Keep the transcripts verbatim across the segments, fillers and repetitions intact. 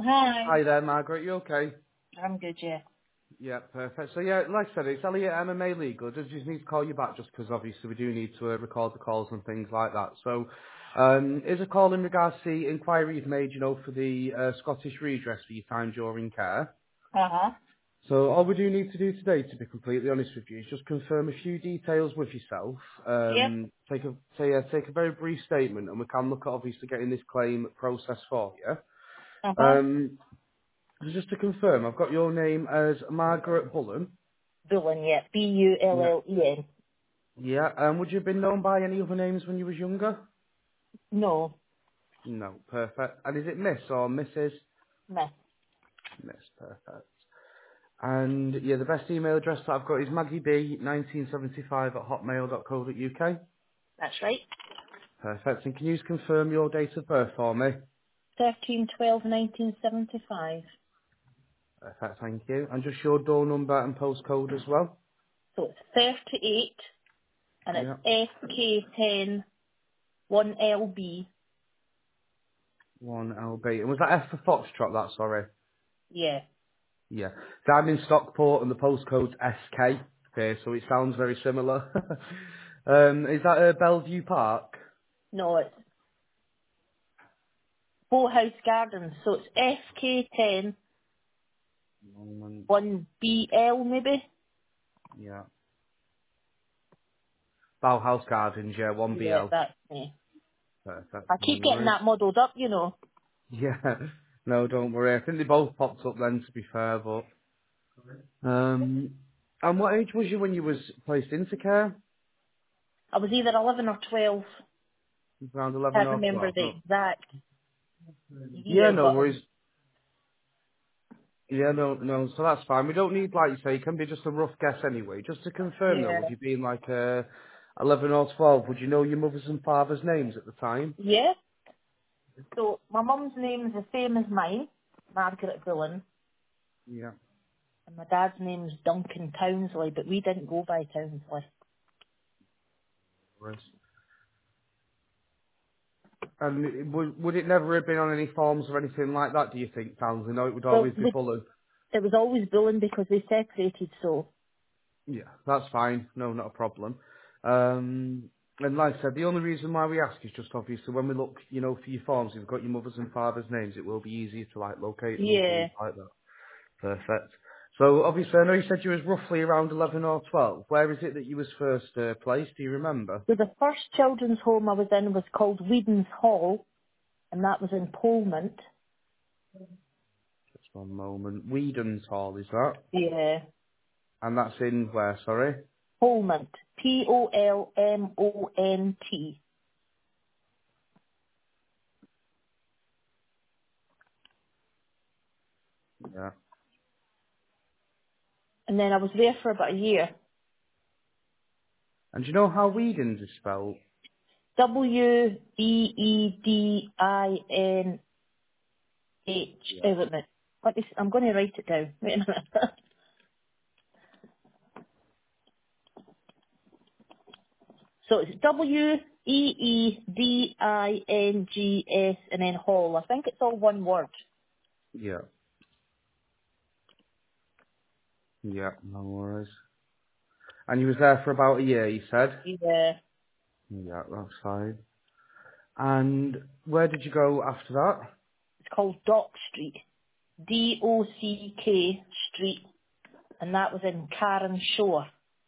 Hi. Hi there, Margaret. You okay? I'm good, yeah. Yeah, perfect. So yeah, like I said, it's Elliot M M A Legal. Does just need to call you back just because obviously we do need to uh, record the calls and things like that. So, um, is a call in regards to the inquiry you've made, you know, for the uh, Scottish redress for your time during care. Uh-huh. So all we do need to do today, to be completely honest with you, is just confirm a few details with yourself. Yep. Um, take a say, uh, take a very brief statement, and we can look at obviously getting this claim processed for you. Uh-huh. Um, So just to confirm, I've got your name as Margaret Bullen. Bullen, yeah. Yeah. B U L L E N. Yeah, and would you have been known by any other names when you was younger? No. No, perfect. And is it Miss or Missus Miss. Miss, perfect. And yeah, the best email address that I've got is maggie b nineteen seventy-five at hotmail dot co dot uk. That's right. Perfect. And can you just confirm your date of birth for me? Thirteen twelve nineteen seventy five. Perfect, thank you. And just your door number and postcode as well? So it's thirty-eight and it's Yeah. S K ten one L B. one L B. And was that F for Foxtrot, that, sorry? Yeah. Yeah. So I'm in Stockport and the postcode's S K. Okay, so it sounds very similar. um, is that uh, Bellevue Park? No, it's Boathouse Gardens. So it's S K ten Moment. one B L maybe? Yeah. Bauhaus Gardens, yeah, one Yeah, B L. that's me. Perfect, I no keep getting worries. that muddled up, you know. Yeah, no, don't worry. I think they both popped up then, to be fair, but... Um, and what age was you when you was placed into care? I was either eleven or twelve. Around eleven Can't or remember twelve, the no. exact Yeah, year, no but worries. Yeah, no, no, so that's fine. We don't need, like you say, it can be just a rough guess anyway. Just to confirm though, yeah, with you being like uh, eleven or twelve, would you know your mother's and father's names at the time? yeah. So my mum's name is the same as mine, Margaret Bullen, Yeah. and my dad's name's Duncan Townsley, but we didn't go by Townsley. Right. And it- would, would it never have been on any forms or anything like that, do you think, Townsley? No, it would Well, always be we, Bullen. it was always Bullen because they separated. So Yeah, that's fine. No, not a problem. Um, and like I said, the only reason why we ask is just obviously when we look, you know, for your forms, if you've got your mother's and father's names, it will be easier to like locate them and yeah, things like that. Perfect. So obviously, I know you said you was roughly around eleven or twelve. Where is it that you was first uh, placed? Do you remember? so the first children's home I was in was called Whedon's Hall, and that was in Polmont. Just one moment. Whedon's Hall, is that? Yeah, And that's in where, sorry? Polmont. P O L M O N T. Yeah. And then I was there for about a year. And do you know how Whedon's is spelled? W E E D I N H. Yeah. Oh, wait a minute. Let me, s- I'm going to write it down. Wait a minute. So it's W E E D I N G S and then Hall. I think it's all one word. Yeah. Yeah, no worries. And you was there for about a year, you said? Yeah. Yeah, that's fine. And where did you go after that? It's called Dock Street. D O C K Street. And that was in Karen Shore.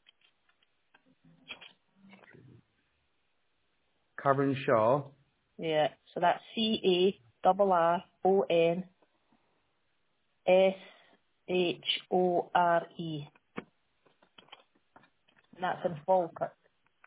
Karen Shaw? Yeah. So that's C A R R O N S H O R E. And that's in Falkirk.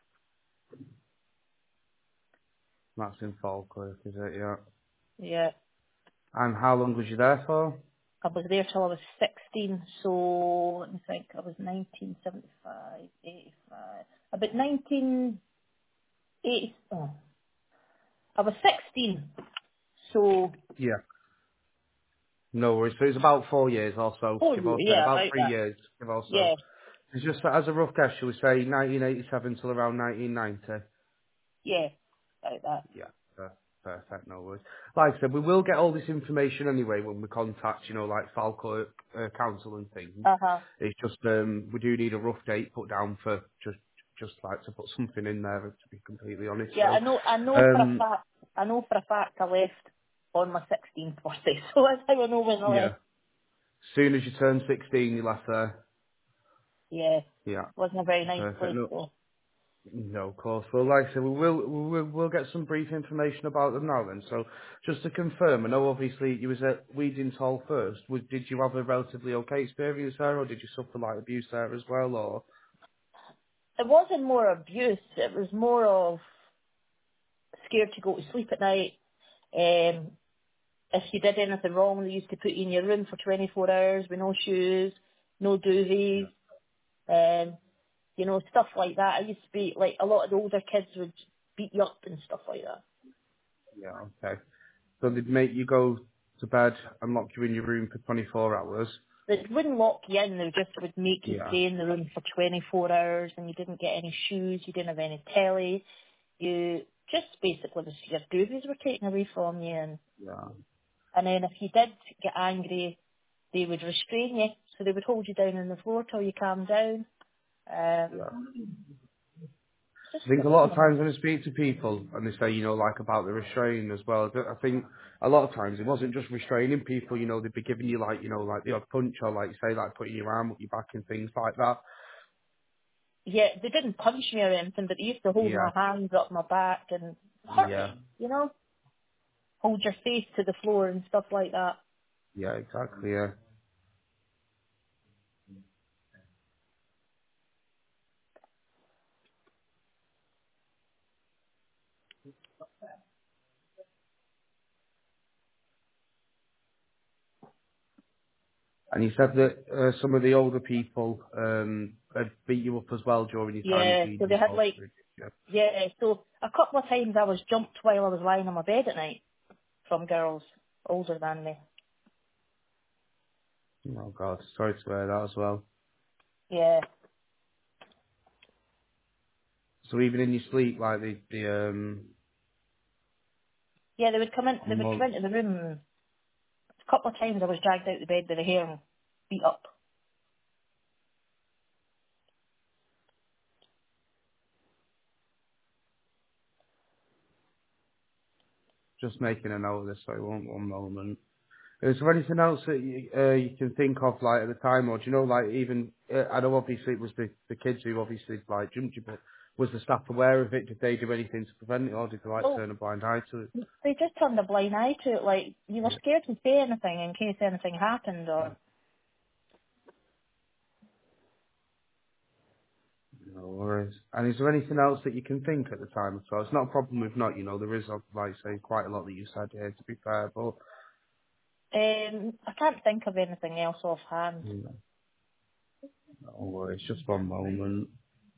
That's in Falkirk, is it? Yeah. Yeah. And how long was you there for? I was there till I was sixteen, so let me think, I was nineteen seventy-five, eighty-five, about nineteen eighty, oh, I was sixteen, so, Yeah. No worries. So it's about four years or so, oh give or take. yeah, About about three that, years, give or so. yeah, It's just that as a rough guess, shall we say nineteen eighty-seven till around nineteen ninety? yeah, about that. Yeah. Perfect. Perfect, no worries. Like I said, we will get all this information anyway when we contact, you know, like Falkirk uh, Council and things. Uh-huh. It's just, um, we do need a rough date put down for just, just like to put something in there, to be completely honest. Yeah, I So, know, I know for a um, fact, I know for a fact I left on my sixteenth birthday, so that's how I know when I yeah. left. Soon as you turn sixteen, you left there. Yeah, Yeah. wasn't a very nice Perfect. place No, though. no, of course. Well, like I said, we will, we will, we'll get some brief information about them now then. So, just to confirm, I know obviously you was at Weeding Hall first. Was, did you have a relatively okay experience there, or did you suffer like abuse there as well, or? It wasn't more abuse, it was more of scared to go to sleep at night. Um, if you did anything wrong, they used to put you in your room for twenty-four hours with no shoes, no Yeah. duvets, um, you know, stuff like that. I used to be, like, a lot of the older kids would beat you up and stuff like that. Yeah. Okay. So they'd make you go to bed and lock you in your room for twenty-four hours. They wouldn't lock you in, they just would make you Yeah. stay in the room for twenty-four hours and you didn't get any shoes, you didn't have any telly, you just basically, the- your duvets were taken away from you, and, Yeah. and then if you did get angry, they would restrain you, so they would hold you down on the floor till you calmed down. Um, Yeah. just, I think a I lot of don't know. times when I speak to people and they say, you know, like about the restraining as well, I think a lot of times it wasn't just restraining people, you know, they'd be giving you like, you know, like the odd punch or like say like putting your arm up your back and things like that. Yeah, they didn't punch me or anything, but they used to hold Yeah, my hands up my back and hurt yeah, me, you know? Hold your face to the floor and stuff like that. yeah, exactly, yeah. And you said that uh, some of the older people um, had beat you up as well during your time at Yeah, so Weedon they had Hall. like, yeah, so a couple of times I was jumped while I was lying on my bed at night from girls older than me. Oh God, sorry to hear that as well. Yeah. So even in your sleep, like the the um, Yeah, they would come in, they would mo- come into the room, and a couple of times I was dragged out of the bed by the hair and beat up. just making a note of this, so I won't one moment. Is there anything else that you, uh, you can think of, like, at the time, or do you know, like, even, uh, I know obviously it was the, the kids who obviously, like, jumped you, but was the staff aware of it? Did they do anything to prevent it, or did they, like, Well, turn a blind eye to it? they just turned a blind eye to it, like, you were Yeah. scared to say anything in case anything happened, or, No worries. And is there anything else that you can think at the time at all? It's not a problem if not, you know, there is, uh, like, say, quite a lot that you said here, to be fair, but, um, I can't think of anything else offhand. you know, no worries, just one moment.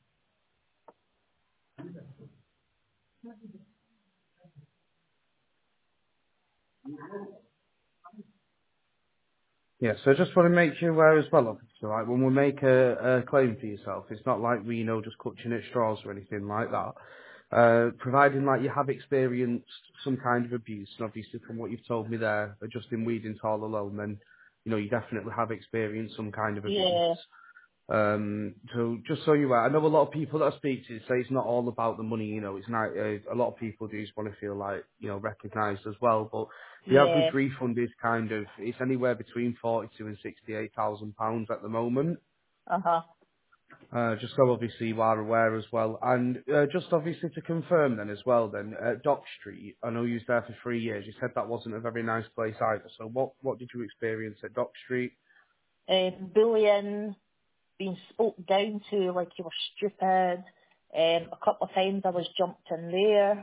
Yeah, so I just want to make you aware as well, obviously, like when we make a, a claim for yourself, it's not like we, you know, just clutching at straws or anything like that. Uh, providing like you have experienced some kind of abuse, and obviously from what you've told me there, uh, just in Weeding Hall alone, then, you know, you definitely have experienced some kind of abuse. Yeah, Um, so just so you are, I know a lot of people that I speak to say it's not all about the money, you know, it's not, uh, a lot of people do just want to feel like, you know, recognised as well, but the average yeah, refund is kind of, it's anywhere between forty-two and sixty-eight thousand pounds at the moment. uh-huh. Uh, just so obviously you are aware as well. And uh, just obviously to confirm then as well then, at Dock Street, I know you was there for three years, you said that wasn't a very nice place either, so what, what did you experience at Dock Street? Um, bullying, being spoke down to like you were stupid. Um, a couple of times I was jumped in there.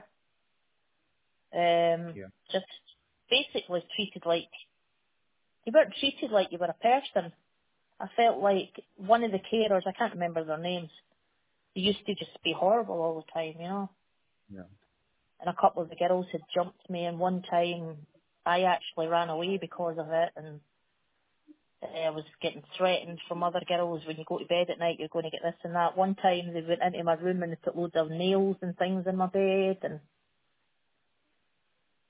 Um, Yeah, just basically treated like, you weren't treated like you were a person. I felt like one of the carers, I can't remember their names, they used to just be horrible all the time, you know. yeah. And a couple of the girls had jumped me, and one time I actually ran away because of it, and I was getting threatened from other girls, when you go to bed at night you're going to get this and that. One time they went into my room and they put loads of nails and things in my bed, and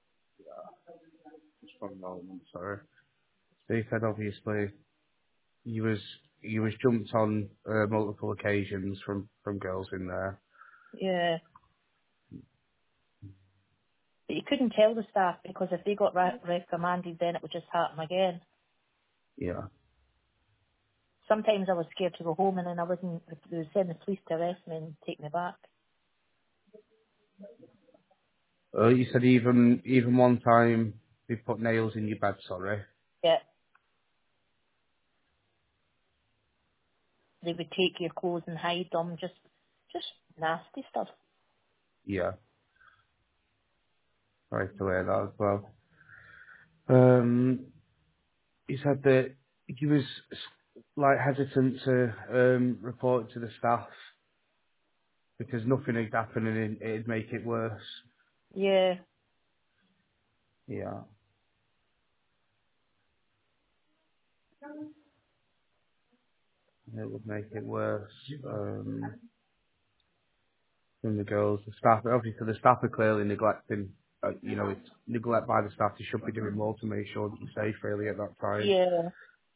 Just one moment, sorry. So you said obviously you was you was jumped on uh, multiple occasions from from girls in there. Yeah. But you couldn't tell the staff because if they got re- reprimanded, then it would just happen again. Yeah. Sometimes I was scared to go home, and then I wasn't. They would send the police to arrest me and take me back. Uh, you said even even one time they put nails in your bed. Sorry. Yeah. They would take your clothes and hide them. Just, just nasty stuff. Yeah. Sorry to hear that as well. Um, you said that you was like hesitant to um report it to the staff because nothing had happened and it- it'd make it worse. Yeah. Yeah. It would make it worse. Um, from the girls, the staff, obviously the staff are clearly neglecting, uh, you know, it's neglect by the staff. They should be doing more to make sure that you're safe really at that time. Yeah.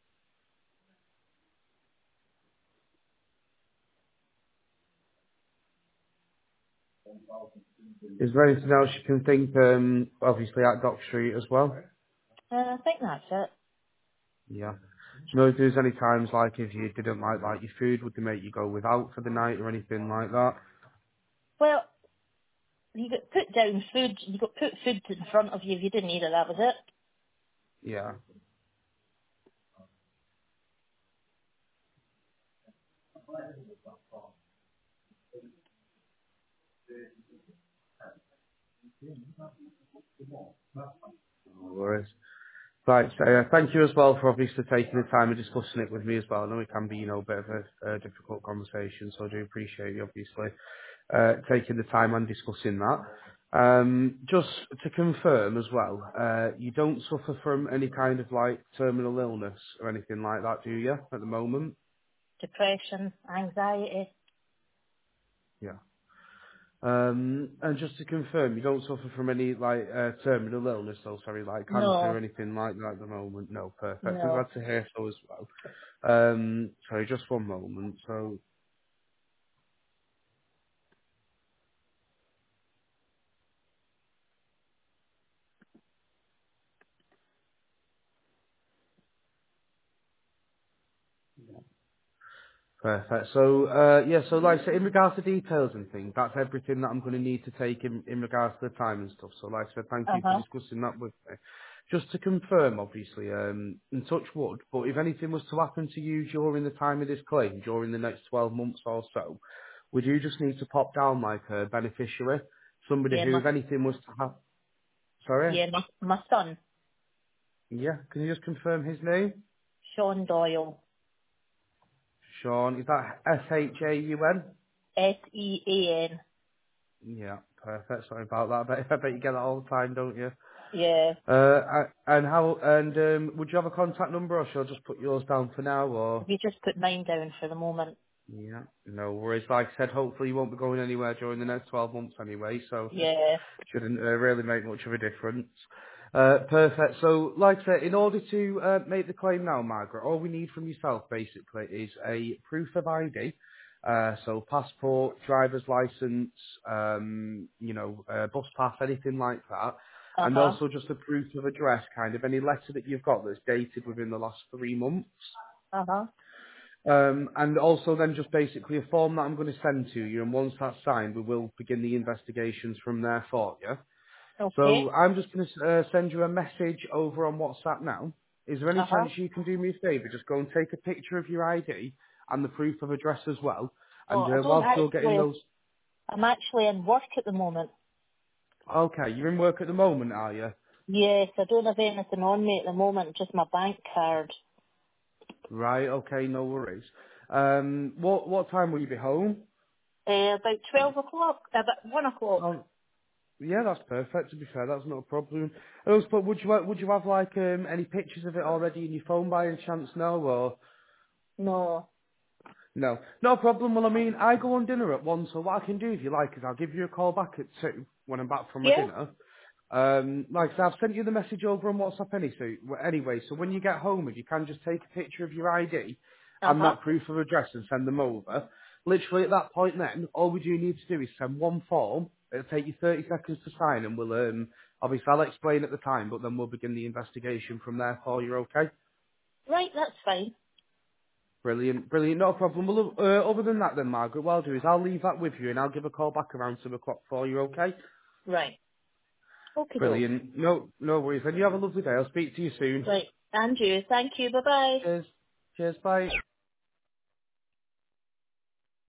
Is there anything else you can think, um, obviously at Dock Street as well? Uh, I think that's it. Yeah. Do you know if there's any times like if you didn't like like your food, would they make you go without for the night or anything like that? Well, you got put down food. You got put food in front of you if you didn't eat it. That was it. Yeah. No worries. Right, so uh, thank you as well for obviously taking the time and discussing it with me as well. I know it can be, you know, a bit of a, a difficult conversation, so I do appreciate you obviously uh, taking the time and discussing that. Um, just to confirm as well, uh, you don't suffer from any kind of like terminal illness or anything like that, do you, at the moment? Depression, anxiety. Yeah. Um, and just to confirm, you don't suffer from any like uh, terminal illness, though. Sorry, like cancer or No. anything like that at the moment. No, perfect. I'm No. glad to hear so as well. Um, sorry, just one moment. So, perfect. So, uh, yeah, so like, so in regards to details and things, that's everything that I'm going to need to take in, in regards to the time and stuff. So, like I said, thank Uh you for huh. discussing that with me. Just to confirm, obviously, um, in touch wood, but if anything was to happen to you during the time of this claim, during the next twelve months or so, would you just need to pop down like a beneficiary? Somebody Yeah, who, my if anything was to happen, sorry? yeah, my my son, Yeah, can you just confirm his name? Sean Doyle, Sean, is that S H A U N? S E A N. Yeah, perfect. Sorry about that. I bet, I bet you get that all the time, don't you? Yeah. Uh, I- and how? And um, would you have a contact number, or shall I just put yours down for now? Or If you just put mine down for the moment. yeah, no worries. Like I said, hopefully you won't be going anywhere during the next twelve months anyway, so Yeah. shouldn't uh, really make much of a difference. Uh, perfect. So, like I said, in order to uh, make the claim now, Margaret, all we need from yourself basically is a proof of I D. Uh, so passport, driver's license, um, you know, uh, bus pass, anything like that. Uh And huh. also just a proof of address, kind of any letter that you've got that's dated within the last three months. Uh huh. Um, and also then just basically a form that I'm going to send to you, and once that's signed, we will begin the investigations from there for you. Okay. So I'm just going to uh, send you a message over on WhatsApp now. Is there any Uh huh. chance you can do me a favour? Just go and take a picture of your I D and the proof of address as well. Oh, And I uh, don't whilst you're getting actually. those... I'm actually in work at the moment. Okay, you're in work at the moment, are you? Yes, I don't have anything on me at the moment. Just my bank card. Right, okay, no worries. Um, what what time will you be home? Uh, about twelve o'clock. About one o'clock. Oh, yeah, that's perfect. To be fair, that's not a problem. I was, but would you ha- would you have like um, any pictures of it already in your phone by any chance now, or No. no? No problem. Well, I mean, I go on dinner at one, so what I can do if you like is I'll give you a call back at two when I'm back from my Yeah. dinner. Um, like I said, I've sent you the message over on WhatsApp any, so, anyway, so when you get home, if you can just take a picture of your I D and Uh-huh. that proof of address and send them over. Literally at that point then, all we do need to do is send one form. It'll take you thirty seconds to sign and we'll, um, obviously I'll explain at the time, but then we'll begin the investigation from there for you, okay? Right, that's fine. Brilliant, brilliant, no problem. Well, uh, other than that then, Margaret, what I'll do is I'll leave that with you and I'll give a call back around two o'clock for you, okay? Right. Okay, doke. Brilliant. No, no worries. And you have a lovely day. I'll speak to you soon. Right. And you. Thank you. Bye-bye. Cheers. Cheers. Bye.